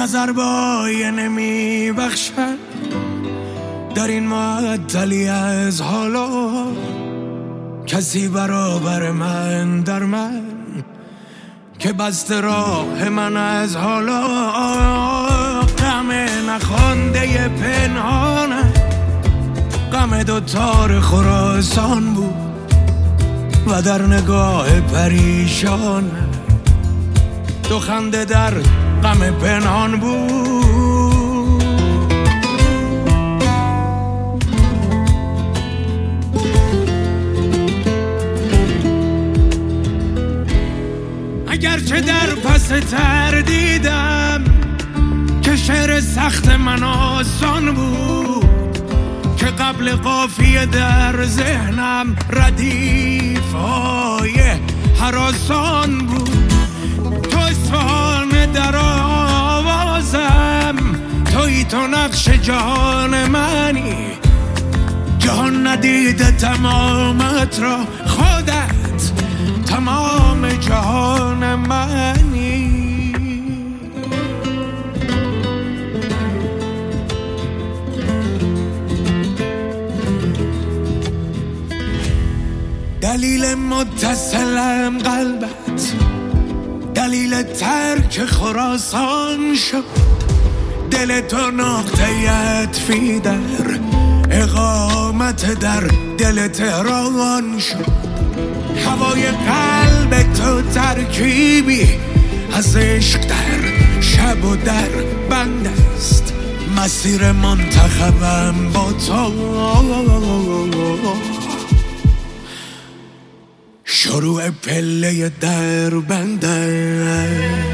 نظر با آینه می بخشد در این معطلی از حالا، کسی برابر من در من که بسته راه من از حالا. غم نخوانده پنهانه، غم دوتار خراسان بود و در نگاه پریشان دو خنده در غم پنهان بود. اگرچه در پس تردیدم که شعر سخت من آسان بود، که قبل قافیه در ذهنم ردیف‌های هراسان بود. تو اصفهان در آوازم، توی تو نقش جهان منی، جهان ندیده تمامت را، خودت تمام جهان منی. دلیل متصلم قلبت، دلیل ترک خراسان شد، دل تو نقطه عطفی در اقامت در دل تهران شد. هوای قلب تو ترکیبی از عشق در شب و در بند است، مسیر منتخبم با تو شروع پله در بنده.